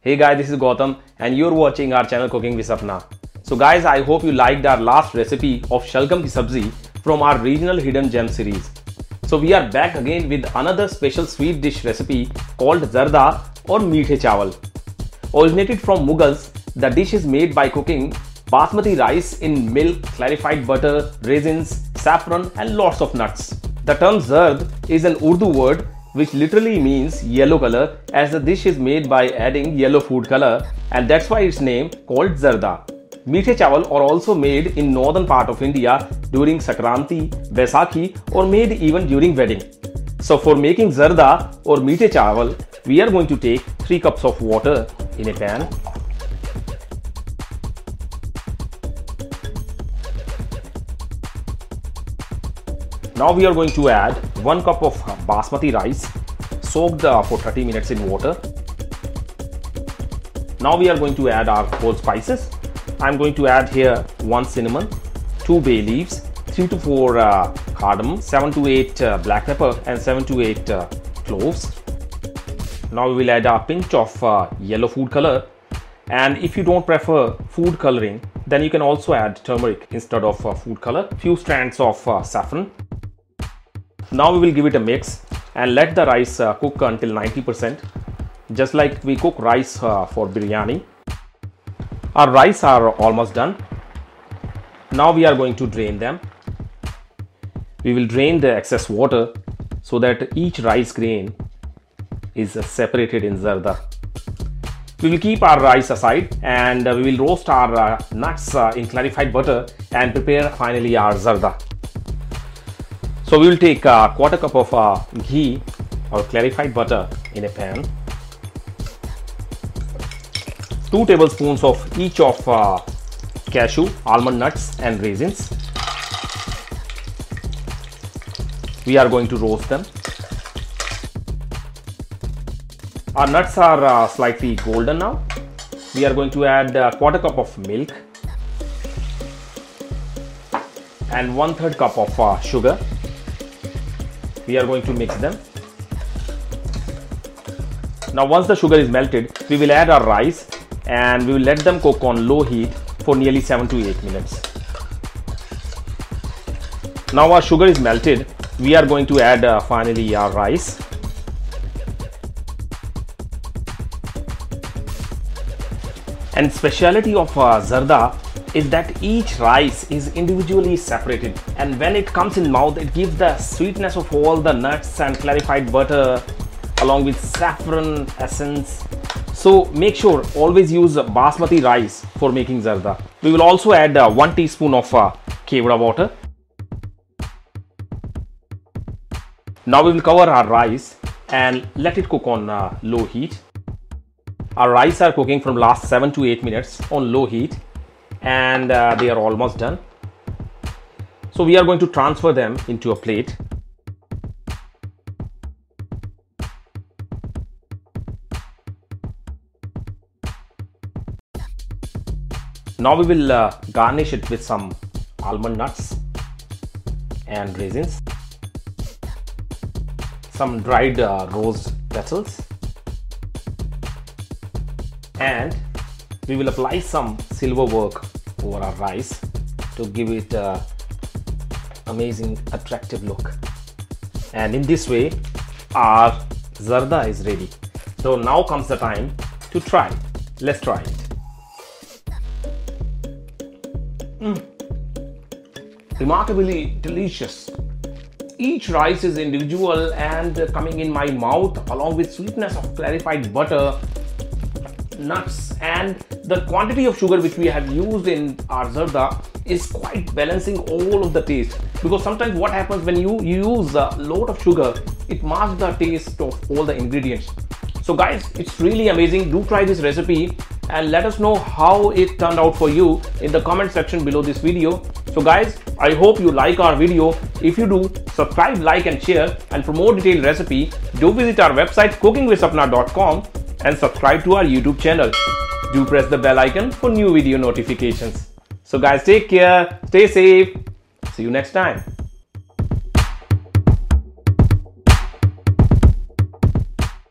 Hey guys, this is Gautam and you're watching our channel Cooking with Sapna. So guys, I hope you liked our last recipe of shalgam ki sabzi from our regional hidden gem series. So we are back again with another special sweet dish recipe called zarda or meethe chawal. Originated from Mughals, the dish is made by cooking basmati rice in milk, clarified butter, raisins, saffron and lots of nuts. The term zard is an Urdu word which literally means yellow color, as the dish is made by adding yellow food color, and that's why its name called zarda. Meethe chawal are also made in northern part of India during Sankranti, Baisakhi or made even during wedding. So for making zarda or meethe chawal, we are going to take 3 cups of water in a pan. Now we are going to add 1 cup of basmati rice soaked for 30 minutes in water. Now we are going to add our whole spices. I am going to add here 1 cinnamon, 2 bay leaves, 3 to 4 cardamom, 7 to 8 black pepper and 7 to 8 cloves. Now we will add a pinch of yellow food color, and if you don't prefer food coloring, then you can also add turmeric instead of food color. Few strands of saffron. Now we will give it a mix and let the rice cook until 90%, just like we cook rice for biryani. Our rice are almost done. Now we are going to drain them. We will drain the excess water so that each rice grain is separated in zarda. We will keep our rice aside and we will roast our nuts in clarified butter and prepare finally our zarda. So we will take a quarter cup of ghee or clarified butter in a pan. 2 tablespoons of each of cashew, almond nuts and raisins. We are going to roast them. Our nuts are slightly golden now. We are going to add a quarter cup of milk and 1/3 cup of sugar. We are going to mix them. Now once the sugar is melted, we will add our rice and we will let them cook on low heat for nearly 7 to 8 minutes. Now our sugar is melted. We are going to add finally our rice. And speciality of zarda is that each rice is individually separated, and when it comes in mouth, it gives the sweetness of all the nuts and clarified butter along with saffron essence. So make sure always use basmati rice for making zarda. We will also add 1 teaspoon of kevda water. Now we will cover our rice and let it cook on low heat. Our rice are cooking from last 7 to 8 minutes on low heat, and they are almost done. So we are going to transfer them into a plate. Now we will garnish it with some almond nuts and raisins, some dried rose petals, and we will apply some silver work over our rice to give it an amazing attractive look. And in this way our zarda is ready. So now comes the time to try. Let's try it. Remarkably delicious. Each rice is individual and coming in my mouth along with sweetness of clarified butter, nuts, and the quantity of sugar which we have used in our zarda is quite balancing all of the taste, because sometimes what happens when you use a lot of sugar, it masks the taste of all the ingredients. So guys, it's really amazing. Do try this recipe and let us know how it turned out for you in the comment section below this video. So guys, I hope you like our video. If you do, subscribe, like and share, and for more detailed recipe, do visit our website cookingwithsapna.com and subscribe to our YouTube channel. Do press the bell icon for new video notifications. So guys, take care, stay safe, see you next time.